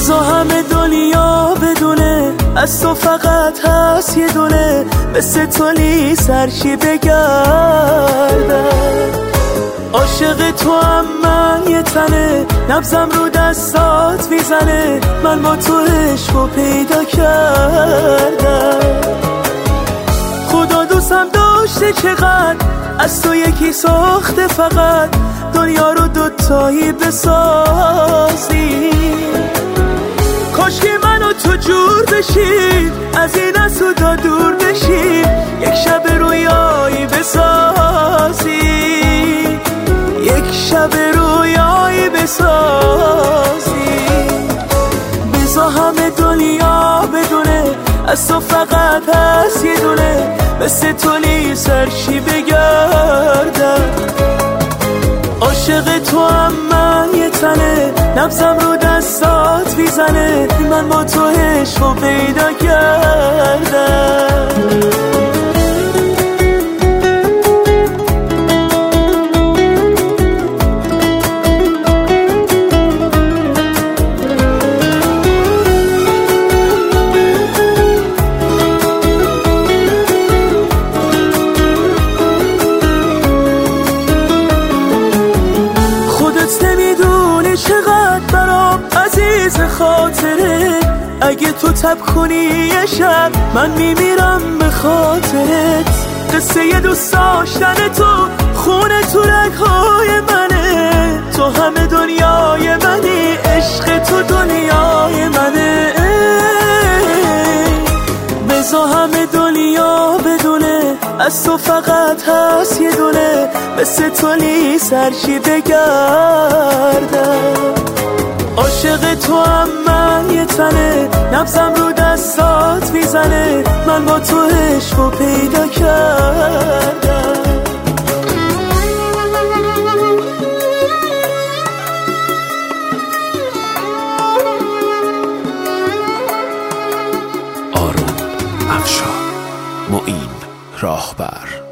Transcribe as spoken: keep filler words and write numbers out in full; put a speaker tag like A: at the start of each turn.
A: بزا همه دنیا بدونه از تو فقط هست یه دونه، مثل تو سرشی بگردم. عاشق تو هم من یه تنه، نبزم رو دستات میزنه، من با تو عشقو پیدا کردم. خدا دوستم داشته چقدر، از تو یکی ساخته فقط، دنیا رو دوتایی بسازی. کاش که من و تو جور بشیم، از این از تو دا دور بشیم، یک شب رویایی بسازی، یک شب رویایی بسازی. بزا همه دنیا بدونه از تو فقط هست یه دونه، مثل تو سرشی بگردم. عاشق تو هم من یه تنه، نبزم رو دستات میزنه، من با تو عشقو پیدا کردم. چقدر برام عزیز خاطره، اگه تو تب کنی یه شب من میمیرم به خاطرت. قصه یه دوست داشتن تو خونه تو رگ‌های منه، تو همه دنیای منی، عشق تو دنیای منه. بزا همه دنیا بدونه از تو فقط هست یه دونه، مثل تو سرشی بگردم. عاشق تو هم من یه تنه، نبزم رو دستات میزنه، من با تو عشقو پیدا کردم.
B: آروم افشار، معین راهبر.